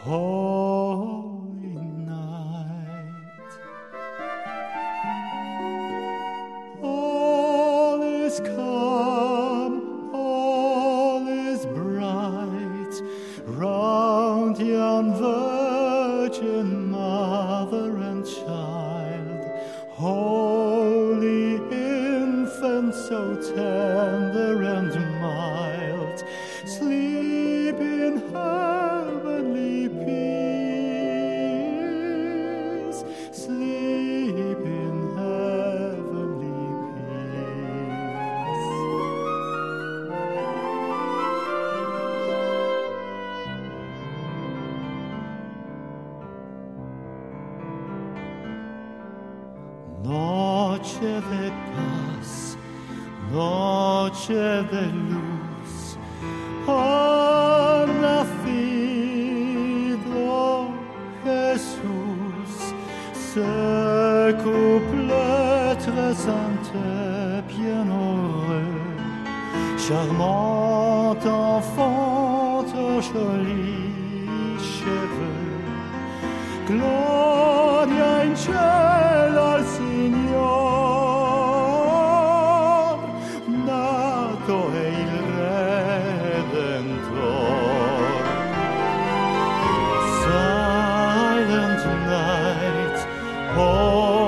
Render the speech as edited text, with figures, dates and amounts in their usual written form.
holy night. All is calm, all is bright, round yon Virgin Mother and Child, holy infant, so tender and mild, sleep in heavenly peace, sleep in heavenly peace. Noche de paz, noche de luz, ha nacido Jesús, ce couplet très santé, bienheureux, charmant enfant aux jolis cheveux. Gloria in cielo al Signor, nato è il Redentor. Silent night, oh